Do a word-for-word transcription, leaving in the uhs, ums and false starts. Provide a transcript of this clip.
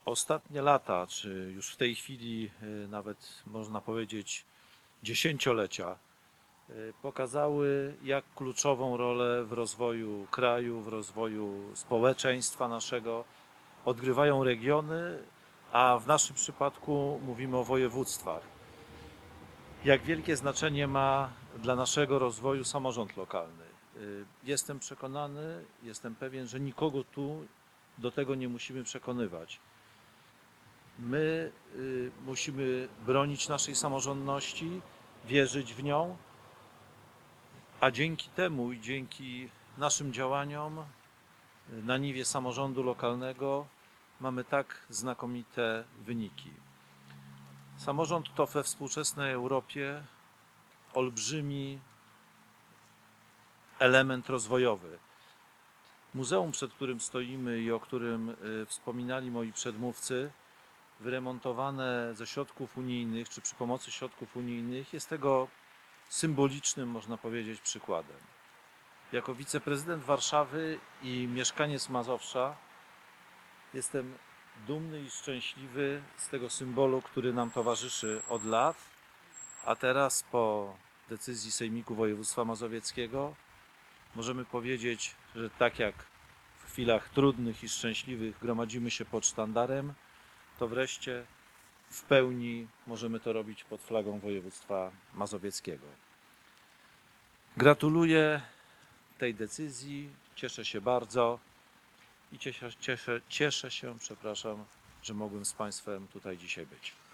Ostatnie lata, czy już w tej chwili y, nawet można powiedzieć dziesięciolecia, y, pokazały, jak kluczową rolę w rozwoju kraju, w rozwoju społeczeństwa naszego odgrywają regiony, a w naszym przypadku mówimy o województwach. Jak wielkie znaczenie ma dla naszego rozwoju samorząd lokalny. Y, Jestem przekonany, jestem pewien, że nikogo tu do tego nie musimy przekonywać. My y, musimy bronić naszej samorządności, wierzyć w nią, a dzięki temu i dzięki naszym działaniom y, na niwie samorządu lokalnego mamy tak znakomite wyniki. Samorząd to we współczesnej Europie olbrzymi element rozwojowy. Muzeum, przed którym stoimy i o którym y, wspominali moi przedmówcy, wyremontowane ze środków unijnych, czy przy pomocy środków unijnych, jest tego symbolicznym, można powiedzieć, przykładem. Jako wiceprezydent Warszawy i mieszkaniec Mazowsza jestem dumny i szczęśliwy z tego symbolu, który nam towarzyszy od lat, a teraz po decyzji Sejmiku Województwa Mazowieckiego możemy powiedzieć, że tak jak w chwilach trudnych i szczęśliwych gromadzimy się pod sztandarem, to wreszcie w pełni możemy to robić pod flagą województwa mazowieckiego. Gratuluję tej decyzji, cieszę się bardzo i cieszę, cieszę, cieszę się, przepraszam, że mogłem z Państwem tutaj dzisiaj być.